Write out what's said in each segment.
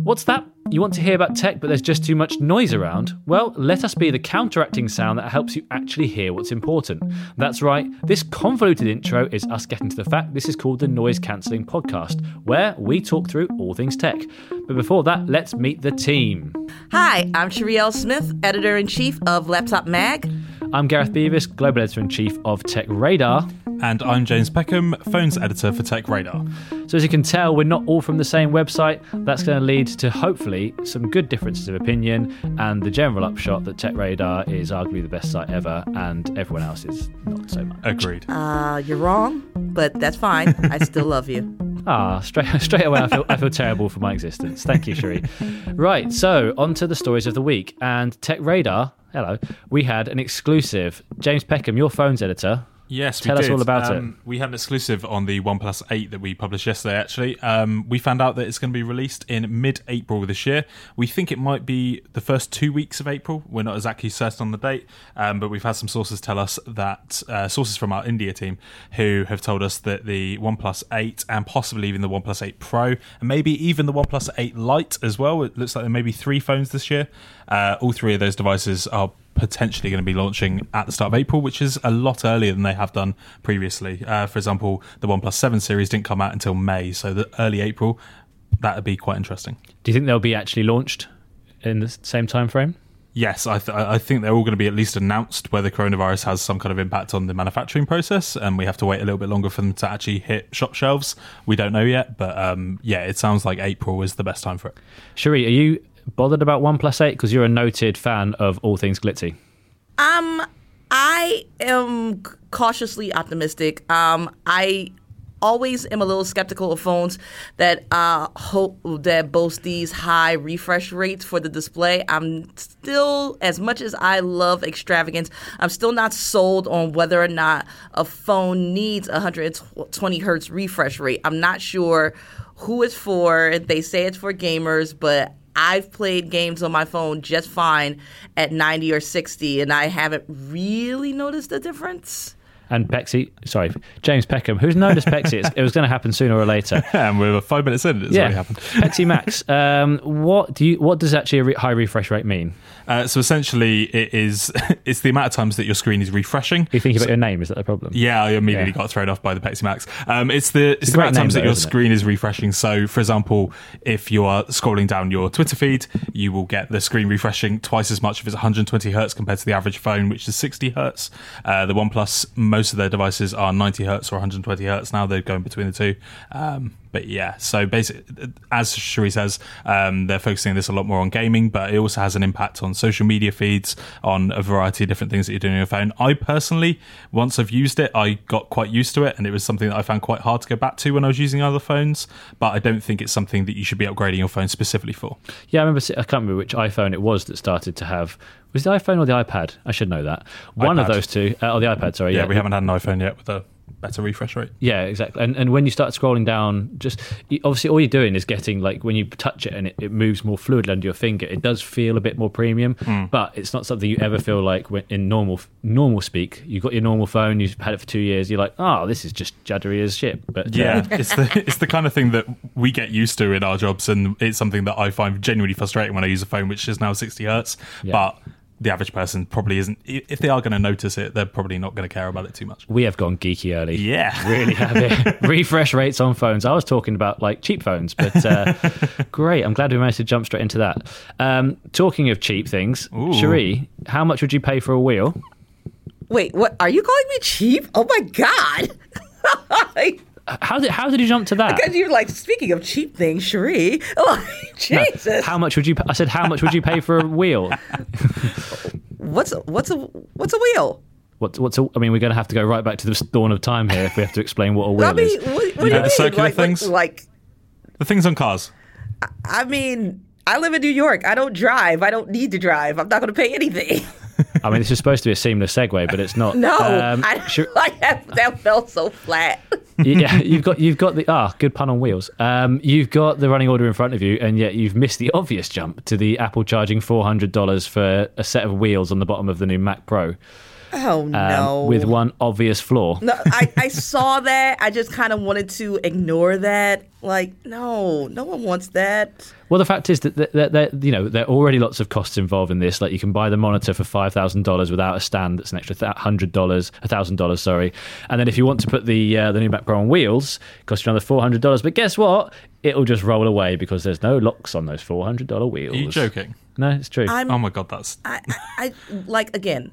What's that? You want to hear about tech, but there's just too much noise around? Well, let us be the counteracting sound that helps you actually hear what's important. That's right, this convoluted intro is us getting to the fact this is called the Noise Cancelling Podcast, where we talk through all things tech. But before that, let's meet the team. Hi, I'm Cherie L. Smith, Editor-in-Chief of Laptop Mag. I'm Gareth Beavis, Global Editor-in-Chief of Tech Radar. And I'm James Peckham, Phones Editor for Tech Radar. So as you can tell, we're not all from the same website. That's going to lead to, hopefully, some good differences of opinion and the general upshot that Tech Radar is arguably the best site ever and everyone else is not so much. Agreed. You're wrong, but that's fine. I still love you. Straight away I feel terrible for my existence. Thank you, Cherie. Right, so on to the stories of the week. And Tech Radar, hello, we had an exclusive. James Peckham, your Phones Editor. Yes, Tell us all about it. We had an exclusive on the OnePlus 8 that we published yesterday, actually. We found out that it's going to be released in mid-April this year. We think it might be the first 2 weeks of April. We're not exactly certain on the date, but we've had some sources tell us that, sources from our India team, who have told us that the OnePlus 8 and possibly even the OnePlus 8 Pro, and maybe even the OnePlus 8 Lite as well, it looks like there may be 3 phones this year. All 3 of those devices are potentially going to be launching at the start of April, which is a lot earlier than they have done previously. For example, the OnePlus 7 series didn't come out until May, so the early April, that would be quite interesting. Do you think they'll be actually launched in the same time frame? Yes, I think they're all going to be at least announced whether coronavirus has some kind of impact on the manufacturing process, and we have to wait a little bit longer for them to actually hit shop shelves. We don't know yet, but yeah, it sounds like April is the best time for it. Cherie, are you bothered about OnePlus 8 because you're a noted fan of all things glitzy? I am cautiously optimistic. I always am a little skeptical of phones that boast these high refresh rates for the display. I'm still, as much as I love extravagance, I'm still not sold on whether or not a phone needs 120 hertz refresh rate. I'm not sure who it's for. They say it's for gamers, but I've played games on my phone just fine at 90 or 60, and I haven't really noticed a difference. And James Peckham, who's known as Pexi, it was going to happen sooner or later. And we're 5 minutes in, it's already happened. Pexi Max, what does actually a high refresh rate mean? So essentially, it's the amount of times that your screen is refreshing. Are you thinking about your name? Is that the problem? Yeah, I immediately got thrown off by the Pexi Max. It's the amount of times that your screen is refreshing. So, for example, if you are scrolling down your Twitter feed, you will get the screen refreshing twice as much if it's 120 hertz compared to the average phone, which is 60 hertz. The OnePlus, most of their devices are 90 hertz or 120 hertz now. They're going between the two. But yeah, so basically, as Cherie says, they're focusing this a lot more on gaming, but it also has an impact on social media feeds, on a variety of different things that you're doing on your phone. I personally, once I've used it, I got quite used to it, and it was something that I found quite hard to go back to when I was using other phones, but I don't think it's something that you should be upgrading your phone specifically for. Yeah, I can't remember which iPhone it was that started to have... Was it the iPhone or the iPad? I should know that. One of those two. Or the iPad, sorry. Yeah, we haven't had an iPhone yet with a better refresh rate. Yeah, exactly. And when you start scrolling down, obviously all you're doing is getting, like, when you touch it and it moves more fluidly under your finger, it does feel a bit more premium, but it's not something you ever feel like when, in normal speak. You've got your normal phone, you've had it for 2 years, you're like, oh, this is just juddery as shit. But yeah, it's the kind of thing that we get used to in our jobs, and it's something that I find genuinely frustrating when I use a phone which is now 60 hertz, but the average person probably isn't. If they are going to notice it, they're probably not going to care about it too much. We have gone geeky early. Yeah. Really have it. Refresh rates on phones. I was talking about, like, cheap phones, but great. I'm glad we managed to jump straight into that. Talking of cheap things, Cherie, how much would you pay for a wheel? Wait, what? Are you calling me cheap? Oh, my God. How did you jump to that? Because you're like, speaking of cheap things, Cherie. Oh, Jesus. No, how much would you? I said, how much would you pay for a wheel? What's a wheel? I mean, we're going to have to go right back to the dawn of time here if we have to explain what a wheel is. What do you mean? The circular things, like the things on cars. I mean, I live in New York. I don't drive. I don't need to drive. I'm not going to pay anything. I mean, this is supposed to be a seamless segue, but it's not. No, that felt so flat. Yeah, you've got the good pun on wheels. You've got the running order in front of you, and yet you've missed the obvious jump to the Apple charging $400 for a set of wheels on the bottom of the new Mac Pro. Oh, no. With one obvious flaw. No, I saw that. I just kind of wanted to ignore that. Like, no one wants that. Well, the fact is that there are already lots of costs involved in this. Like, you can buy the monitor for $5,000 without a stand. That's an extra $1,000, sorry. And then if you want to put the new Mac Pro on wheels, it costs you another $400. But guess what? It'll just roll away because there's no locks on those $400 wheels. Are you joking? No, it's true. Oh my God, that's... I like, again,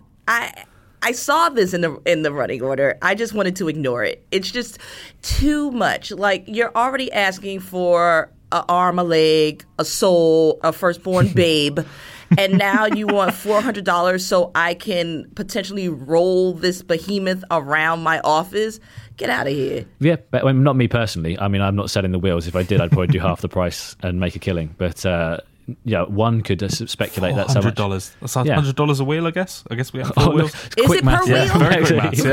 I saw this in the running order. I just wanted to ignore it. It's just too much. Like, you're already asking for an arm, a leg, a soul, a firstborn babe, and now you want $400 so I can potentially roll this behemoth around my office. Get out of here. Yeah, but not me personally. I mean, I'm not selling the wheels. If I did, I'd probably do half the price and make a killing. But one could speculate that's so much. $400. That's $100 a wheel, I guess. I guess we have 4 wheels. Is it per wheel? Yeah, very quick maths,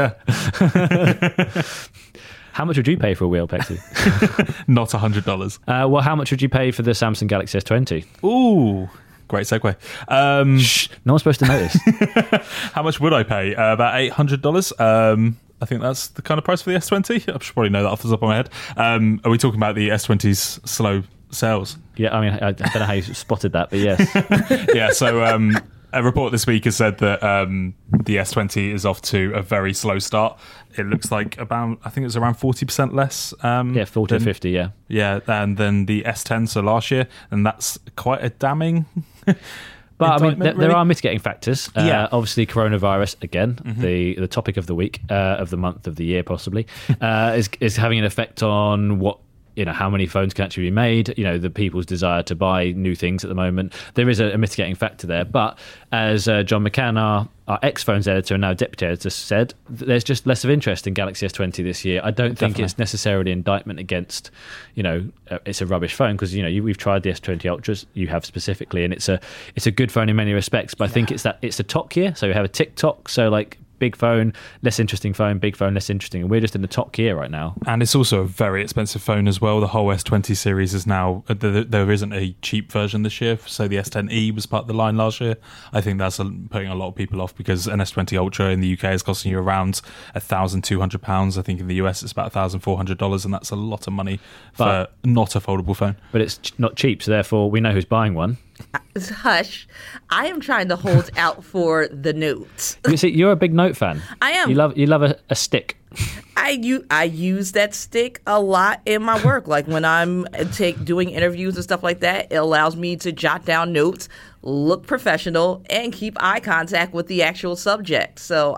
yeah. How much would you pay for a wheel, Pexy? Not $100. Well, how much would you pay for the Samsung Galaxy S20? Ooh, great segue. Shh, no one's supposed to notice. How much would I pay? About $800. I think that's the kind of price for the S20. I should probably know that off the top of my head. Are we talking about the S20's slow sales? Yeah, I mean, I don't know how you spotted that, but yes. Yeah, so a report this week has said that the S20 is off to a very slow start. It looks like I think it's around 40% less. 40 or 50, yeah. Yeah, than the S10, so last year. And that's quite a damning... But I mean, there are mitigating factors. Obviously, coronavirus again, the topic of the week, of the month, of the year, possibly, is having an effect on how many phones can actually be made. The people's desire to buy new things at the moment. There is a mitigating factor there. But as John McCann, our ex-phones editor and now deputy editor, said, there's just less of interest in Galaxy S20 this year. I don't think it's necessarily indictment against, it's a rubbish phone, because we've tried the S20 Ultras, you have specifically, and it's a good phone in many respects. But I think it's a top gear. So we have a TikTok. So like, big phone, less interesting phone, big phone, less interesting. And we're just in the top gear right now. And it's also a very expensive phone as well. The whole S20 series is now, there isn't a cheap version this year. So the S10e was part of the line last year. I think that's putting a lot of people off, because an S20 Ultra in the UK is costing you around £1,200. I think in the US it's about $1,400, and that's a lot of money for not a foldable phone. But it's not cheap, so therefore we know who's buying one. Hush. I am trying to hold out for the Note. You see, you're a big Note fan. I am. You love a stick. I use that stick a lot in my work. Like when I'm doing interviews and stuff like that, it allows me to jot down notes, look professional, and keep eye contact with the actual subject. So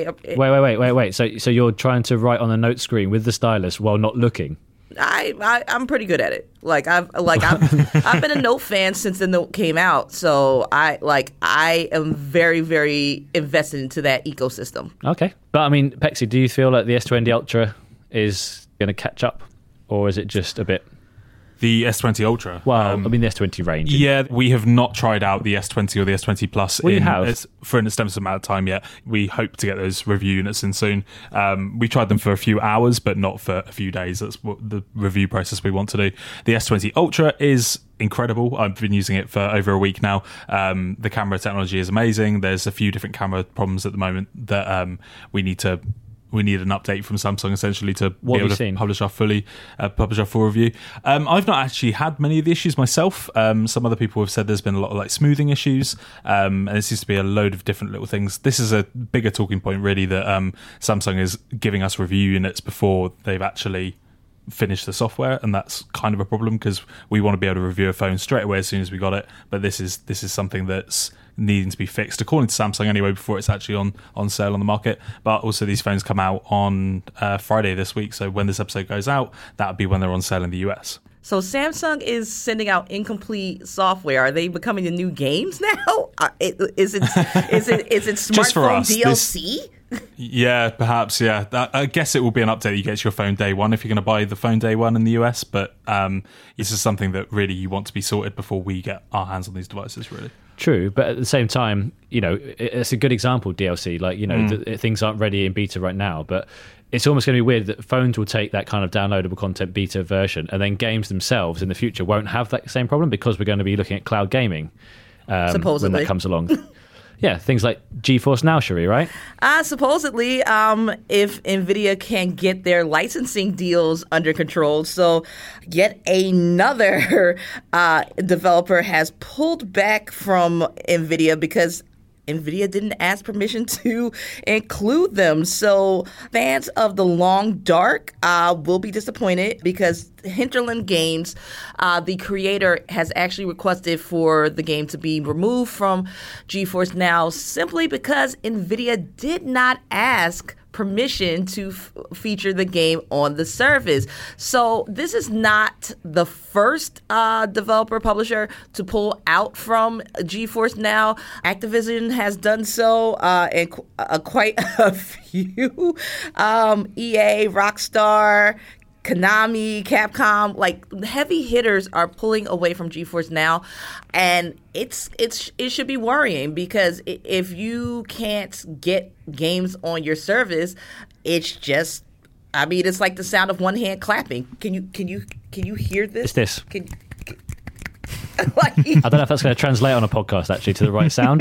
Wait. So you're trying to write on the note screen with the stylus while not looking? I'm pretty good at it. I've been a Note fan since the Note came out, so I am very, very invested into that ecosystem. Okay, but I mean, Pexy, do you feel like the S20 Ultra is going to catch up, or is it just a bit? The S20 Ultra. Well, I mean the S20 range. Yeah, we have not tried out the S20 or the S20 Plus for an extensive amount of time yet. We hope to get those review units in soon. We tried them for a few hours, but not for a few days. That's what the review process we want to do. The S20 Ultra is incredible. I've been using it for over a week now. The camera technology is amazing. There's a few different camera problems at the moment that we need an update from Samsung essentially to be able to publish our full review. I've not actually had many of the issues myself. Some other people have said there's been a lot of smoothing issues, and there seems to be a load of different little things. This is a bigger talking point really, that Samsung is giving us review units before they've actually finished the software, and that's kind of a problem, because we want to be able to review a phone straight away as soon as we got it. But this is something that's needing to be fixed, according to Samsung anyway, before it's actually on sale on the market. But also these phones come out on Friday this week, so when this episode goes out, that would be when they're on sale in the US. So Samsung is sending out incomplete software. Are they becoming the new games now? Is it smartphone DLC? Yeah, perhaps. Yeah, I guess it will be an update that you get to your phone day one if you're going to buy the phone day one in the US. But this is something that really you want to be sorted before we get our hands on these devices, really. True, but at the same time, it's a good example, DLC. Things aren't ready in beta right now, but it's almost going to be weird that phones will take that kind of downloadable content beta version, and then games themselves in the future won't have that same problem, because we're going to be looking at cloud gaming supposedly when that comes along. Yeah, things like GeForce Now, Cherie, right? Supposedly, if NVIDIA can get their licensing deals under control. So yet another developer has pulled back from NVIDIA because NVIDIA didn't ask permission to include them. So fans of The Long Dark will be disappointed because Hinterland Games, the creator, has actually requested for the game to be removed from GeForce Now simply because NVIDIA did not ask permission to feature the game on the service. So this is not the first developer publisher to pull out from GeForce Now. Activision has done so, and quite a few. EA, Rockstar, Konami, Capcom, like heavy hitters are pulling away from GeForce Now, and it should be worrying because if you can't get games on your service, it's just, I mean, it's like the sound of one hand clapping. Can you hear this? It's this. Like, I don't know if that's going to translate on a podcast actually to the right sound.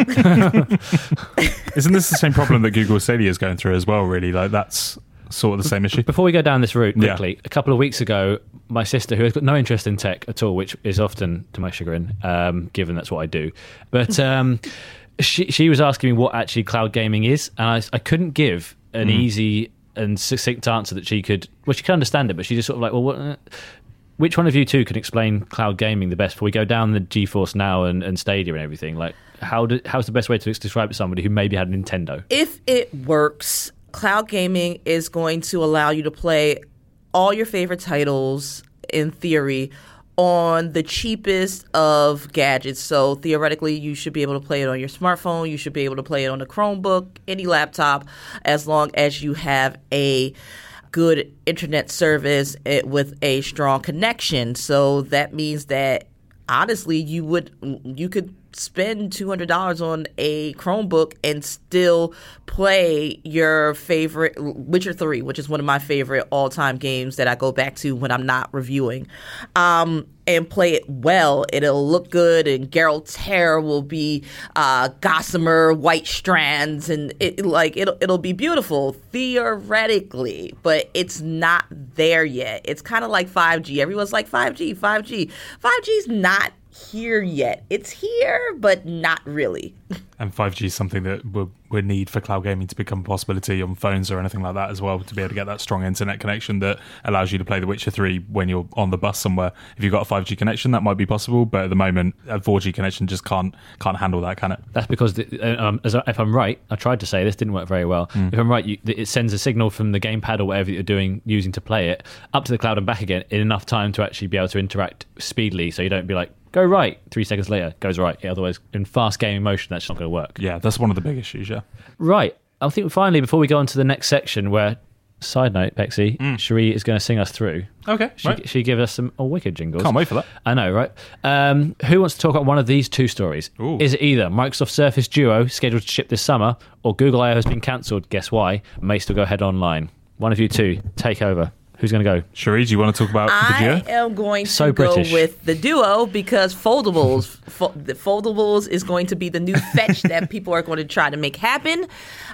Isn't this the same problem that Google Stadia is going through as well? Really, like that's sort of the same issue. Before we go down this route quickly, a couple of weeks ago, my sister, who has got no interest in tech at all, which is often to my chagrin, given that's what I do, but she was asking me what actually cloud gaming is, and I couldn't give an easy and succinct answer that she could. Well, she could understand it, but she just sort of like, well, which one of you two can explain cloud gaming the best before we go down the GeForce Now and Stadia and everything? Like, how's the best way to describe it to somebody who maybe had a Nintendo? If it works, cloud gaming is going to allow you to play all your favorite titles, in theory, on the cheapest of gadgets. So theoretically, you should be able to play it on your smartphone. You should be able to play it on a Chromebook, any laptop, as long as you have a good internet service with a strong connection. So that means that honestly, you could spend $200 on a Chromebook and still play your favorite Witcher 3, which is one of my favorite all-time games that I go back to when I'm not reviewing, and play it well. It'll look good, and Geralt's hair will be gossamer white strands, and it'll be beautiful theoretically, but it's not there yet. It's kind of like 5G. Everyone's like 5G. 5G's not here yet. It's here, but not really. And 5G is something that we need for cloud gaming to become a possibility on phones or anything like that as well, to be able to get that strong internet connection that allows you to play The Witcher 3 when you're on the bus somewhere. If you've got a 5G connection, that might be possible, but at the moment, a 4G connection just can't handle that, can it? That's because, if I'm right, I tried to say this, didn't work very well. If I'm right, it sends a signal from the gamepad or whatever you're using to play it, up to the cloud and back again in enough time to actually be able to interact speedily, so you don't be like, go right, 3 seconds later, goes right. Otherwise, in fast gaming motion, that's not going to work. Yeah, that's one of the big issues, yeah. Right. I think finally, before we go on to the next section where, side note, Bexy, Cherie is going to sing us through. Okay, She give us some wicked jingles. Can't wait for that. I know, right? Who wants to talk about one of these two stories? Ooh. Is it either Microsoft Surface Duo, scheduled to ship this summer, or Google I/O has been cancelled, guess why, may still go ahead online? One of you two, take over. Who's going to go? Cherie, do you want to talk about the Duo? I am going to go with the Duo because foldables. The foldables is going to be the new fetch that people are going to try to make happen.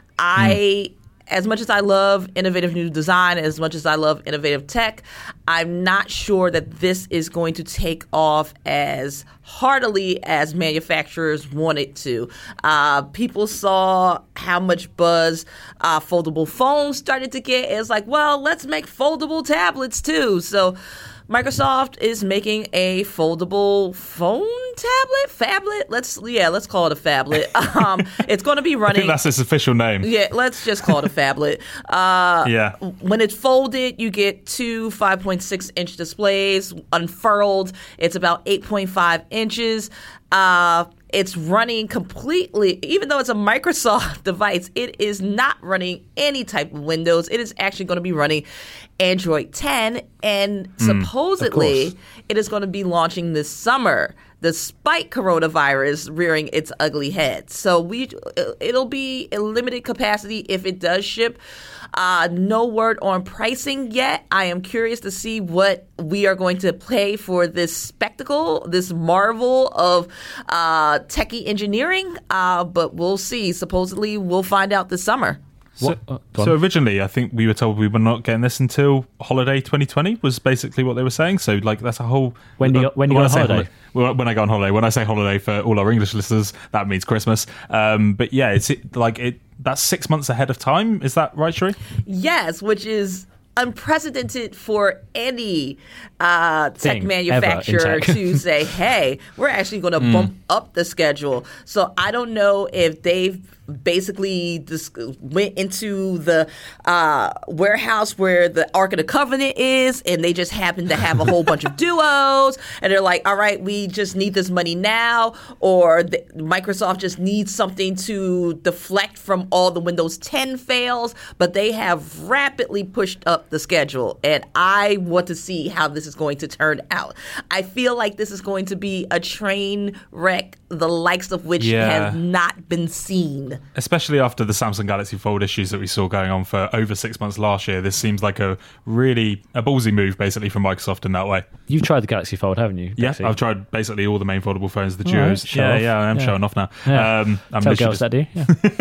As much as I love innovative new design, as much as I love innovative tech, I'm not sure that this is going to take off as heartily as manufacturers want it to. People saw how much buzz foldable phones started to get. It's like, well, let's make foldable tablets too. So Microsoft is making a foldable phone phablet. Let's call it a phablet. It's going to be running. I think that's its official name. Yeah, let's just call it a phablet. Yeah. When it's folded, you get two 5.6-inch displays. Unfurled, it's about 8.5 inches. It's running completely, even though it's a Microsoft device, it is not running any type of Windows. It is actually going to be running Android 10, and supposedly it is going to be launching this summer. despite coronavirus rearing its ugly head. So it'll be a limited capacity if it does ship. No word on pricing yet. I am curious to see what we are going to pay for this spectacle, this marvel of techie engineering. But we'll see. Supposedly, we'll find out this summer. So originally, I think we were told we were not getting this until holiday 2020 was basically what they were saying. So like that's a whole... When you go on holiday? When I go on holiday. When I say holiday for all our English listeners, that means Christmas. But yeah, that's 6 months ahead of time. Is that right, Sheree? Yes, which is unprecedented for any tech manufacturer to say, hey, we're actually going to bump up the schedule. So I don't know if they've basically just went into the warehouse where the Ark of the Covenant is, and they just happen to have a whole bunch of duos, and they're like, all right, we just need this money now, or Microsoft just needs something to deflect from all the Windows 10 fails, but they have rapidly pushed up the schedule, and I want to see how this is going to turn out. I feel like this is going to be a train wreck, the likes of which have not been seen. Especially after the Samsung Galaxy Fold issues that we saw going on for over 6 months last year, this seems like a ballsy move, basically, from Microsoft in that way. You've tried the Galaxy Fold, haven't you? Yeah, I've tried basically all the main foldable phones, the Duos. Right, I am showing off now. Yeah. Tell girls that do.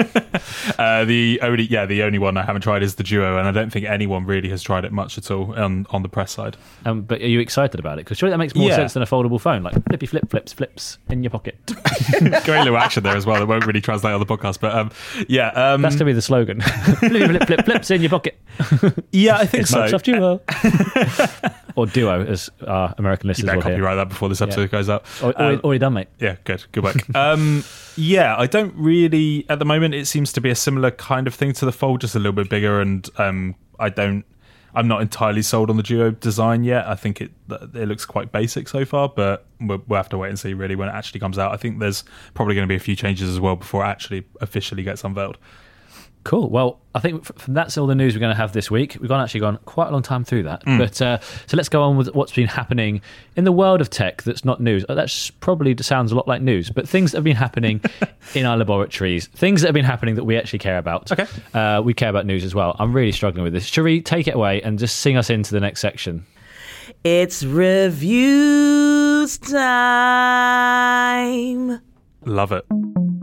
Yeah. The only one I haven't tried is the Duo, and I don't think anyone really has tried it much at all on the press side. But are you excited about it? Because surely that makes more sense than a foldable phone, like flippy flips in your pocket. Great little action there as well that won't really translate on the podcast, but that's to be the slogan. Flips in your pocket. Yeah, I think it's so. Microsoft Duo. Or Duo, as our American listeners will hear. You better copyright that before this episode goes up. Already done, mate. Yeah, good work. I don't really, at the moment, it seems to be a similar kind of thing to the Fold, just a little bit bigger, and I'm not entirely sold on the Duo design yet. I think it looks quite basic so far, but we'll have to wait and see really when it actually comes out. I think there's probably going to be a few changes as well before it actually officially gets unveiled. Cool. Well, I think that's all the news we're going to have this week. We've actually gone quite a long time through that. But so let's go on with what's been happening in the world of tech that's not news. That probably sounds a lot like news, but things that have been happening in our laboratories, things that have been happening that we actually care about. Okay. We care about news as well. I'm really struggling with this. Sheree, take it away and just sing us into the next section. It's reviews time. Love it.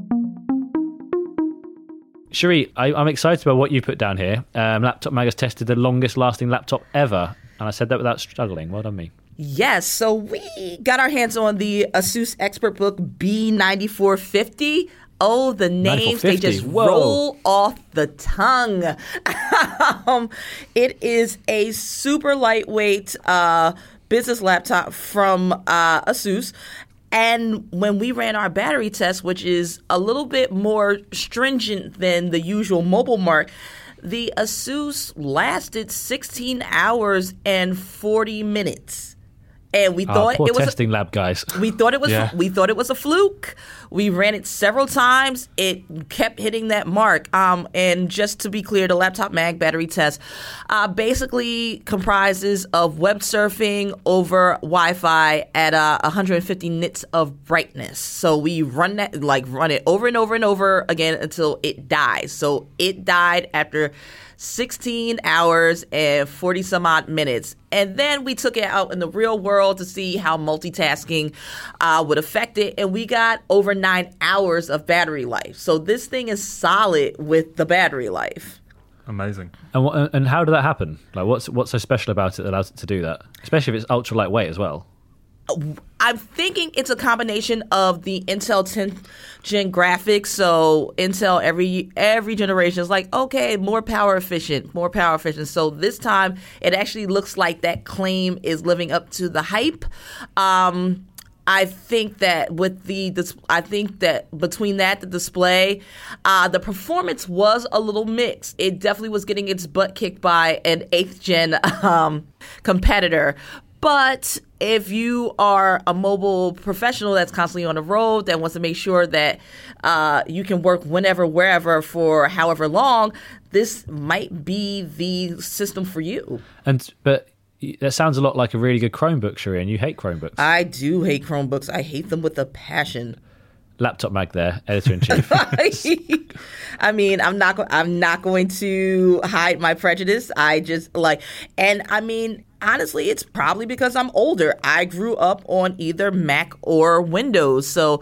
Sheree, I'm excited about what you put down here. Laptop Mag has tested the longest lasting laptop ever. And I said that without struggling. Well done, me. Yes, so we got our hands on the ASUS ExpertBook B9450. Oh, the names, they just roll off the tongue. It is a super lightweight business laptop from ASUS. And when we ran our battery test, which is a little bit more stringent than the usual mobile mark, the ASUS lasted 16 hours and 40 minutes. And we thought it was testing lab guys. We thought it was a fluke. We ran it several times. It kept hitting that mark. And just to be clear, the Laptop Mag battery test basically comprises of web surfing over Wi-Fi at 150 nits of brightness. So we run it over and over and over again until it dies. So it died after 16 hours and 40 some odd minutes. And then we took it out in the real world to see how multitasking would affect it. And we got over 9 hours of battery life. So this thing is solid with the battery life. Amazing. And how did that happen? Like, what's so special about it that allows it to do that? Especially if it's ultra lightweight as well. I'm thinking it's a combination of the Intel 10th gen graphics. So Intel every generation is like, okay, more power efficient. So this time it actually looks like that claim is living up to the hype. I think that between that, the display, the performance was a little mixed. It definitely was getting its butt kicked by an 8th gen competitor. But if you are a mobile professional that's constantly on the road, that wants to make sure that you can work whenever, wherever, for however long, this might be the system for you. But that sounds a lot like a really good Chromebook, Shireen. You hate Chromebooks. I do hate Chromebooks. I hate them with a passion. Laptop Mag there, editor-in-chief. I mean, I'm not going to hide my prejudice. I just and I mean, honestly, it's probably because I'm older. I grew up on either Mac or Windows. So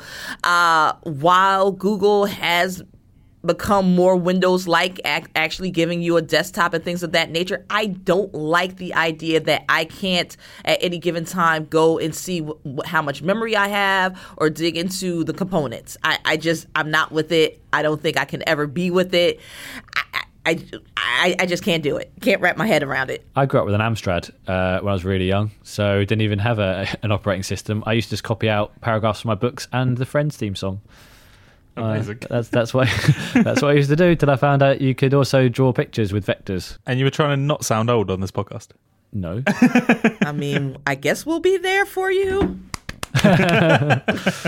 while Google has become more Windows-like, actually giving you a desktop and things of that nature, I don't like the idea that I can't at any given time go and see how much memory I have or dig into the components. I'm not with it. I don't think I can ever be with it. I just can't do it. Can't wrap my head around it. I grew up with an Amstrad when I was really young, so didn't even have an operating system. I used to just copy out paragraphs from my books and the Friends theme song. Amazing. That's what I used to do till I found out you could also draw pictures with vectors. And you were trying to not sound old on this podcast. No. I mean, I guess we'll be there for you. I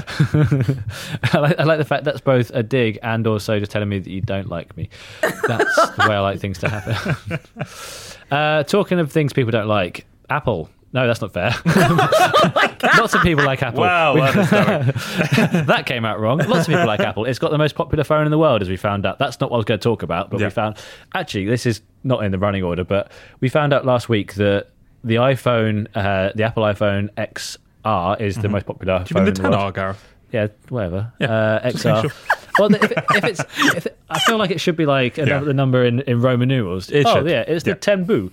like the fact that's both a dig and also just telling me that you don't like me. That's the way I like things to happen. Talking of things people don't like, Apple. No, that's not fair. Lots of people like Apple. Wow, that came out wrong. Lots of people like Apple. It's got the most popular phone in the world, as we found out. That's not what I was going to talk about, but we found... Actually, this is not in the running order, but we found out last week that the iPhone, the Apple iPhone XR is the most popular phone in the world. You mean the 10R, Gareth? Yeah, whatever. Yeah, XR. sure. Well, I feel like it should be like the number in Roman numerals. It should. Yeah, it's the 10 Boo.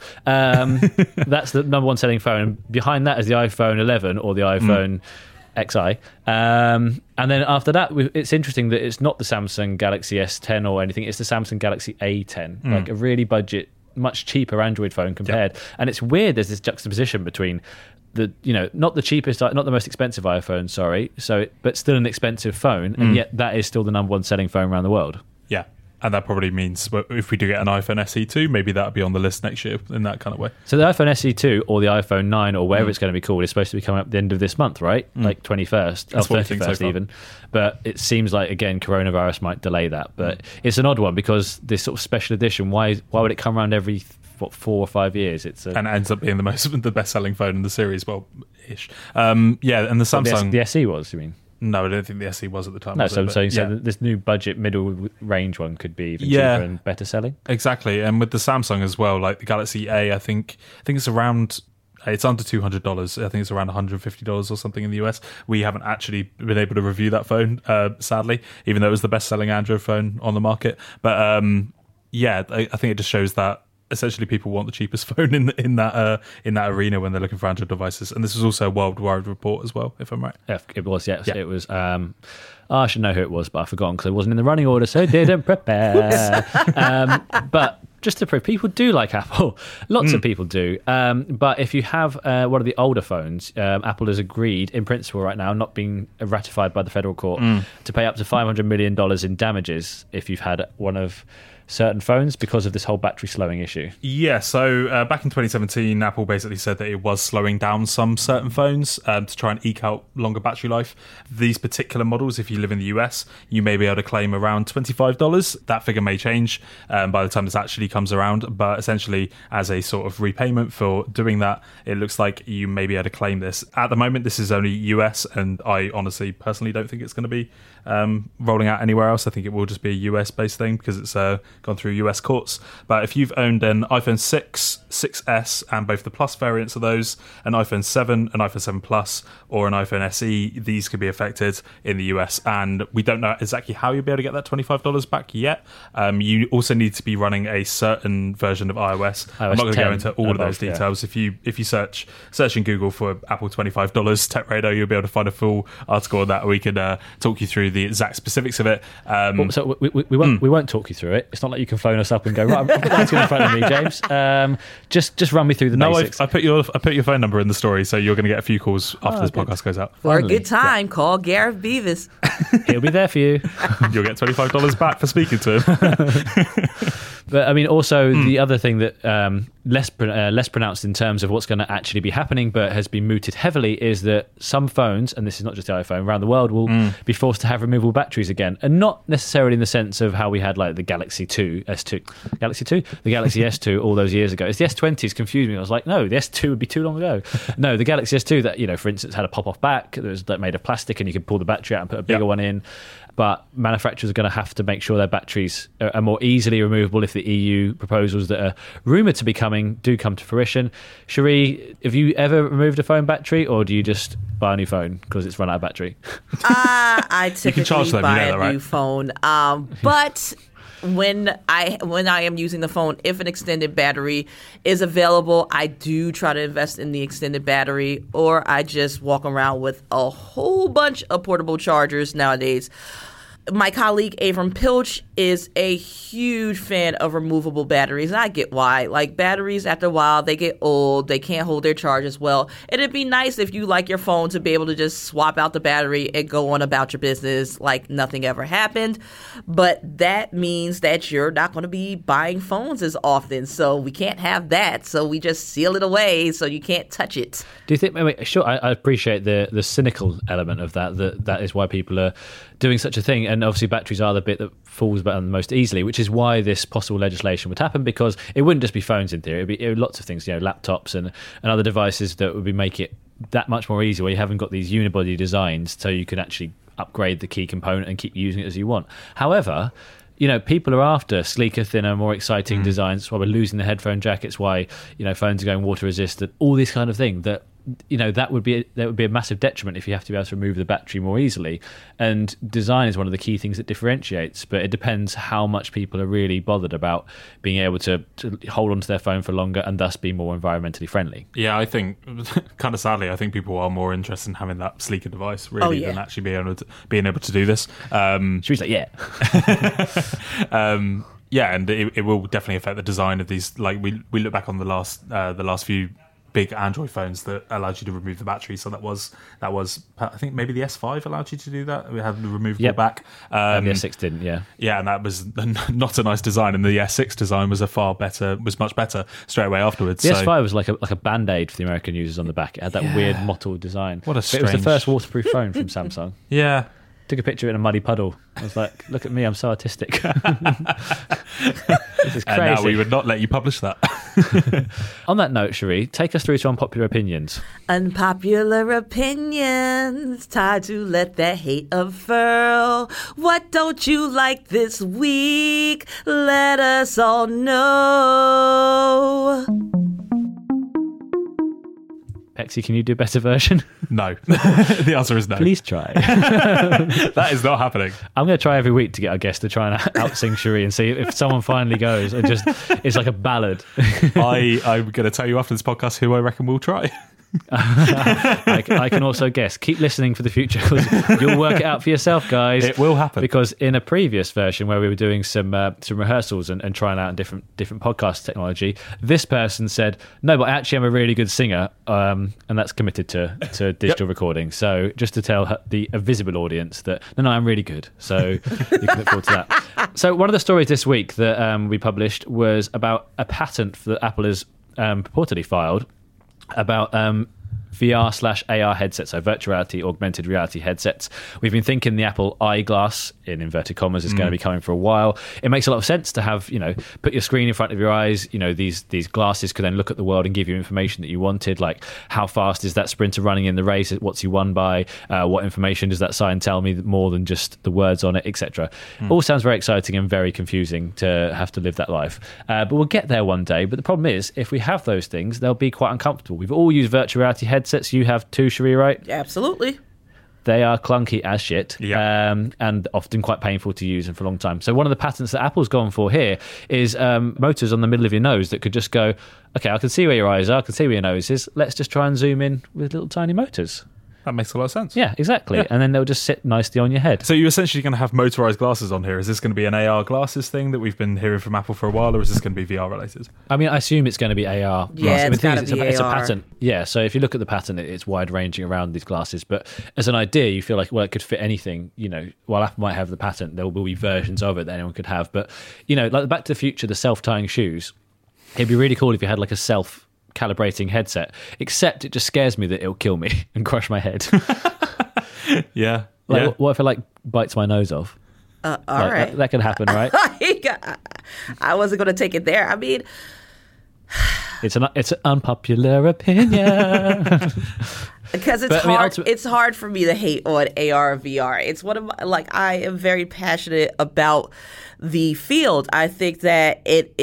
That's the number one selling phone. And behind that is the iPhone 11 or the iPhone XI. And then after that, it's interesting that it's not the Samsung Galaxy S10 or anything. It's the Samsung Galaxy A10, like a really budget, much cheaper Android phone compared. And it's weird. There's this juxtaposition between not the cheapest, not the most expensive iPhone, sorry. But still an expensive phone, and yet that is still the number one selling phone around the world. Yeah, and that probably means if we do get an iPhone SE2, maybe that'll be on the list next year in that kind of way. So the iPhone SE2 or the iPhone 9 or whatever it's going to be called is supposed to be coming up at the end of this month, right? Like 21st, or 31st even. But it seems like, again, coronavirus might delay that. But it's an odd one because this sort of special edition, why would it come around every 4 or 5 years? And it ends up being the best-selling phone in the series, ish. And the Samsung... The SE was, you mean? No, I don't think the SE was at the time. No, so I'm saying this new budget middle range one could be even cheaper and better selling. Exactly, and with the Samsung as well, like the Galaxy A, I think it's around... It's under $200. I think it's around $150 or something in the US. We haven't actually been able to review that phone, sadly, even though it was the best-selling Android phone on the market. But I think it just shows that essentially people want the cheapest phone in that arena when they're looking for Android devices. And this was also a worldwide report as well, if I'm right. Yeah, it was. Yes, it was. I should know who it was, but I've forgotten because it wasn't in the running order, so I didn't prepare. But just to prove, people do like Apple. Lots of people do. But if you have one of the older phones, Apple has agreed, in principle right now, not being ratified by the federal court, to pay up to $500 million in damages if you've had one of certain phones because of this whole battery slowing issue. Yeah, so back in 2017, Apple basically said that it was slowing down some certain phones to try and eke out longer battery life. These particular models, if you live in the US, you may be able to claim around $25. That figure may change by the time this actually comes around, but essentially as a sort of repayment for doing that, it looks like you may be able to claim this. At the moment, this is only US, and I honestly, personally don't think it's going to be rolling out anywhere else. I think it will just be a US-based thing because it's gone through US courts. But if you've owned an iPhone 6, 6S, and both the Plus variants of those, an iPhone 7, an iPhone 7 Plus, or an iPhone SE, these could be affected in the US. And we don't know exactly how you'll be able to get that $25 back yet. You also need to be running a certain version of iOS. I'm not going to go into all of those details. Yeah. If you search in Google for Apple $25 Tech Radar, you'll be able to find a full article on that. We could talk you through the exact specifics of it. So we won't talk you through it. It's not like you can phone us up and go, right, put that in front of me, James. Just run me through the basics. I put your phone number in the story, so you're going to get a few calls after this podcast goes out. For a good time, call Gareth Beavis. He'll be there for you. You'll get $25 back for speaking to him. But I mean, also the other thing that less pronounced in terms of what's going to actually be happening, but has been mooted heavily, is that some phones, and this is not just the iPhone, around the world will be forced to have removable batteries again, and not necessarily in the sense of how we had like the Galaxy S2 all those years ago. It's the S20s confused me. I was like, no, the S2 would be too long ago. No, the Galaxy S2 that, you know, for instance, had a pop-off back that made of plastic, and you could pull the battery out and put a bigger one in. But manufacturers are going to have to make sure their batteries are more easily removable if the EU proposals that are rumoured to be coming do come to fruition. Cherie, have you ever removed a phone battery, or do you just buy a new phone because it's run out of battery? I typically buy a new phone. But when I am using the phone, if an extended battery is available, I do try to invest in the extended battery, or I just walk around with a whole bunch of portable chargers nowadays. My colleague Avram Pilch is a huge fan of removable batteries, and I get why. Like, batteries, after a while, they get old, they can't hold their charge as well. It'd be nice if you like your phone to be able to just swap out the battery and go on about your business like nothing ever happened. But that means that you're not going to be buying phones as often, so we can't have that. So we just seal it away so you can't touch it. Do you think, sure, I appreciate the cynical element of that is why people are doing such a thing. And obviously batteries are the bit that falls down the most easily, which is why this possible legislation would happen, because it wouldn't just be phones in theory. It would be lots of things, you know, laptops and other devices that would make it that much more easy, where you haven't got these unibody designs, so you can actually upgrade the key component and keep using it as you want. However, you know, people are after sleeker, thinner, more exciting designs. That's why we're losing the headphone jack. It's why, you know, phones are going water resistant, all this kind of thing that, you know, that would be a massive detriment if you have to be able to remove the battery more easily. And design is one of the key things that differentiates, but it depends how much people are really bothered about being able to hold onto their phone for longer and thus be more environmentally friendly. Yeah, I think, kind of sadly, I think people are more interested in having that sleeker device really than actually being able to do this. She's like, yeah. Yeah, and it will definitely affect the design of these. Like, we look back on the last few big Android phones that allowed you to remove the battery. So that was I think maybe the S5 allowed you to do that. We had the removable back. The S6 didn't, yeah. Yeah, and that was not a nice design. And the S6 design was much better straight away afterwards. The S5 was like a Band-Aid for the American users on the back. It had that weird mottled design. What a strange... It was the first waterproof phone from Samsung. Yeah. Took a picture in a muddy puddle. I was like, look at me, I'm so artistic. This is crazy. And now we would not let you publish that. On that note, Cherie, take us through to unpopular opinions. Unpopular opinions, time to let that hate unfurl. What don't you like this week? Let us all know. Pexi, can you do a better version? No. The answer is no. Please try. That is not happening. I'm going to try every week to get our guest to try and out-sing Cherie and see if someone finally goes and just it's like a ballad. I'm going to tell you after this podcast who I reckon will try. I can also guess. Keep listening for the future, because you'll work it out for yourself, guys. It will happen. Because in a previous version where we were doing some rehearsals and trying out different podcast technology, this person said, "No, but I actually am a really good singer," and that's committed to digital recording. So just to tell the visible audience that no, I'm really good. So you can look forward to that. So one of the stories this week that we published was about a patent that Apple has purportedly filed about VR/AR headsets, so virtual reality, augmented reality headsets. We've been thinking the Apple eyeglass, in inverted commas, is going to be coming for a while. It makes a lot of sense to have, you know, put your screen in front of your eyes. You know, these glasses could then look at the world and give you information that you wanted, like how fast is that sprinter running in the race, what's he won by, what information does that sign tell me more than just the words on it, etc. All sounds very exciting and very confusing to have to live that life. But we'll get there one day. But the problem is, if we have those things, they'll be quite uncomfortable. We've all used virtual reality headsets. You have too, Cherie, right? Absolutely. They are clunky as shit, yeah. And often quite painful to use and for a long time. So one of the patents that Apple's gone for here is motors on the middle of your nose that could just go, okay, I can see where your eyes are, I can see where your nose is, let's just try and zoom in with little tiny motors. That makes a lot of sense. Yeah, exactly. Yeah. And then they'll just sit nicely on your head. So you're essentially going to have motorized glasses on here. Is this going to be an AR glasses thing that we've been hearing from Apple for a while, or is this going to be VR related? I mean, I assume it's going to be AR. Yeah, it's gotta be it's a AR. pattern. Yeah, so if you look at the pattern, it's wide-ranging around these glasses. But as an idea, you feel like, well, it could fit anything. You know, while Apple might have the patent, there will be versions of it that anyone could have. But, you know, like Back to the Future, the self-tying shoes, it'd be really cool if you had like a self-calibrating headset, except it just scares me that it'll kill me and crush my head. Yeah. Like, what if it like bites my nose off? All right. That could happen, right? I wasn't going to take it there. I mean, It's an unpopular opinion. because it's hard for me to hate on AR and VR. It's one of my, like, I am very passionate about the field. I think that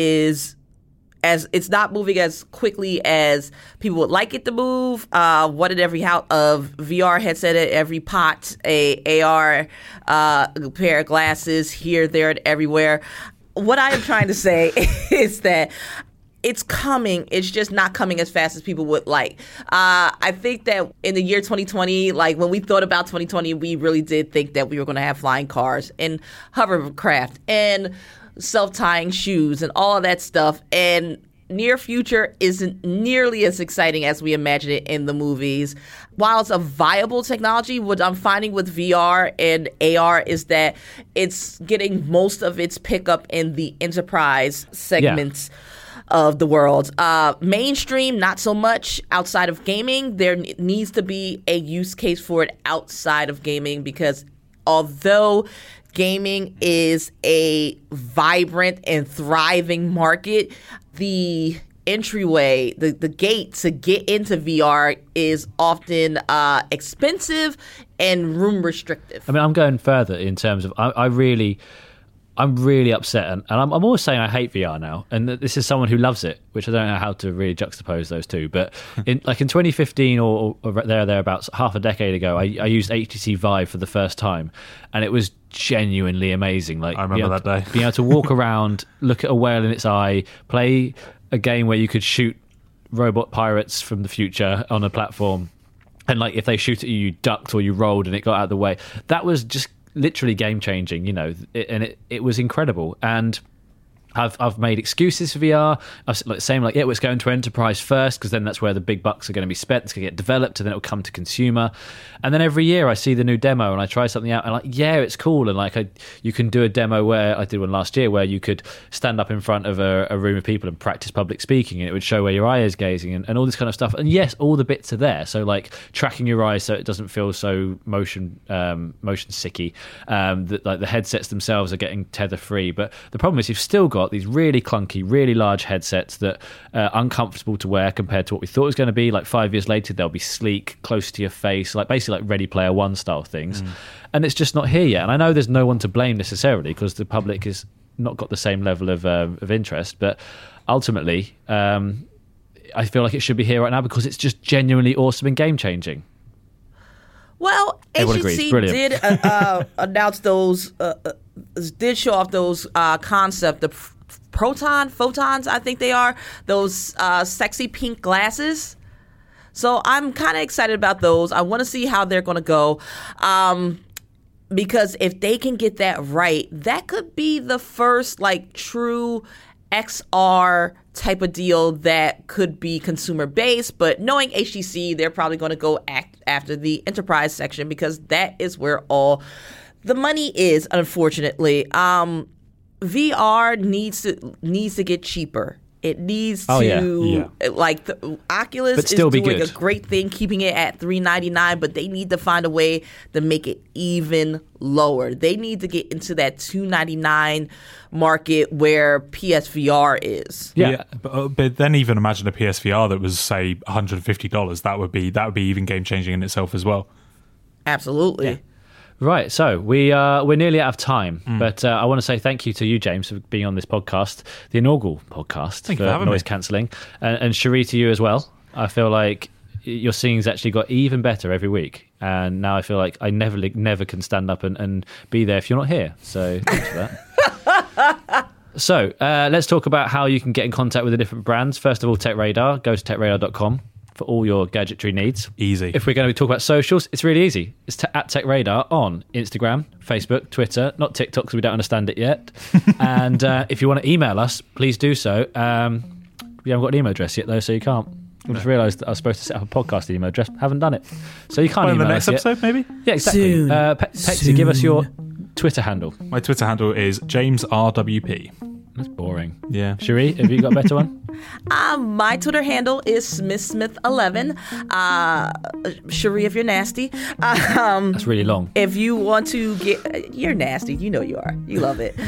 as it's not moving as quickly as people would like it to move. One in every house of VR headset at every pot, a AR pair of glasses here, there, and everywhere. What I am trying to say is that it's coming. It's just not coming as fast as people would like. I think that in the year 2020, like when we thought about 2020, we really did think that we were going to have flying cars and hovercraft and self-tying shoes and all of that stuff. And near future isn't nearly as exciting as we imagine it in the movies. While it's a viable technology, what I'm finding with VR and AR is that it's getting most of its pickup in the enterprise segments of the world. Mainstream, not so much. Outside of gaming, there needs to be a use case for it outside of gaming, because although gaming is a vibrant and thriving market, the entryway, the gate to get into VR is often expensive and room restrictive. I mean, I'm going further in terms of I'm really upset, and I'm always saying I hate VR now, and this is someone who loves it, which I don't know how to really juxtapose those two. But in 2015 or thereabouts, half a decade ago, I used HTC Vive for the first time, and it was genuinely amazing. Like, I remember that day. Being able to walk around, look at a whale in its eye, play a game where you could shoot robot pirates from the future on a platform, and like if they shoot at you, you ducked or you rolled and it got out of the way. That was just literally game changing, you know, and it was incredible. And I've made excuses for VR. I was saying it's going to enterprise first, because then that's where the big bucks are going to be spent. It's going to get developed, and then it'll come to consumer. And then every year I see the new demo and I try something out, and it's cool. And you can do a demo where I did one last year where you could stand up in front of a room of people and practice public speaking, and it would show where your eye is gazing and all this kind of stuff. And yes, all the bits are there. So like tracking your eyes so it doesn't feel so motion sicky. The headsets themselves are getting tether free. But the problem is you've still got these really clunky, really large headsets that are uncomfortable to wear compared to what we thought it was going to be. Like 5 years later, they'll be sleek, close to your face, like basically like Ready Player One style things. And it's just not here yet. And I know there's no one to blame necessarily, because the public has not got the same level of interest. But ultimately, I feel like it should be here right now, because it's just genuinely awesome and game changing. Well, HTC did announce those, did show off those concept, the photons, I think they are, those sexy pink glasses. So I'm kind of excited about those. I want to see how they're going to go. Because if they can get that right, that could be the first like true XR type of deal that could be consumer based. But knowing HTC, they're probably going to go after the enterprise section, because that is where all the money is, unfortunately. VR needs to get cheaper. It needs like the Oculus is doing a great thing, keeping it at $399, but they need to find a way to make it even lower. They need to get into that $299 market where PSVR is. Yeah, but then even imagine a PSVR that was say $150. That would be even game changing in itself as well. Absolutely. Yeah. Right, so we're nearly out of time, but I want to say thank you to you, James, for being on this podcast, the inaugural podcast for noise cancelling, and Cherie, to you as well. I feel like your singing's actually got even better every week, and now I feel like I never can stand up and be there if you're not here. So thanks for that. So let's talk about how you can get in contact with the different brands. First of all, Tech Radar. Go to techradar.com. for all your gadgetry needs. Easy. If we're going to talk about socials, it's really easy. It's at Tech Radar on Instagram, Facebook, Twitter, not TikTok because we don't understand it yet. And if you want to email us, please do so. We haven't got an email address yet, though, so you can't. I just realised that I was supposed to set up a podcast email address. Haven't done it. So you can't email us in the next episode, maybe? Yeah, exactly. Soon. Pexy, give us your Twitter handle. My Twitter handle is JamesRWP. That's boring. Yeah. Cherie, have you got a better one? My Twitter handle is SmithSmith11. Cherie, if you're nasty. That's really long. If you want to get... You're nasty. You know you are. You love it.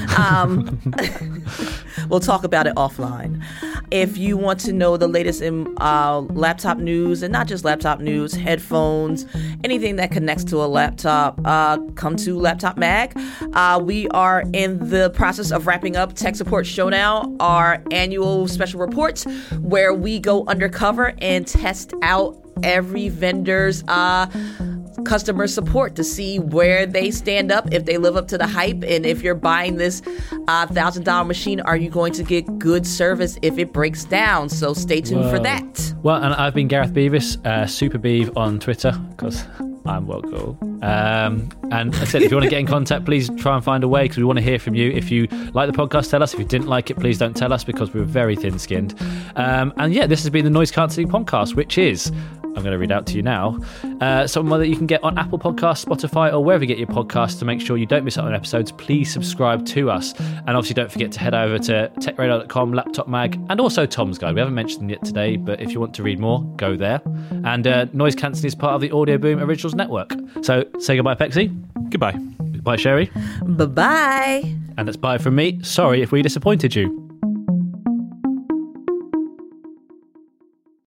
We'll talk about it offline. If you want to know the latest in laptop news, and not just laptop news, headphones, anything that connects to a laptop, come to Laptop Mag. We are in the process of wrapping up Tech Support Showdown, our annual special reports, where we go undercover and test out every vendor's customer support to see where they stand up, if they live up to the hype, and if you're buying this $1,000 machine, are you going to get good service if it breaks down? So stay tuned for that. Well, and I've been Gareth Beavis, Super Beav on Twitter, because I'm well cool. And I said, if you want to get in contact, please try and find a way, because we want to hear from you. If you like the podcast, tell us. If you didn't like it, please don't tell us, because we're very thin-skinned. And yeah, this has been the Noise Cancelling Podcast, which is, I'm going to read out to you now, somewhere that you can get on Apple Podcasts, Spotify, or wherever you get your podcasts. To make sure you don't miss out on episodes, please subscribe to us. And obviously don't forget to head over to techradar.com, Laptop Mag, and also Tom's Guide. We haven't mentioned them yet today, but if you want to read more, go there. And Noise Cancelling is part of the Audio Boom Originals Network. So say goodbye, Pexy. Goodbye. Goodbye, Sherry. Bye-bye. And that's bye from me. Sorry if we disappointed you.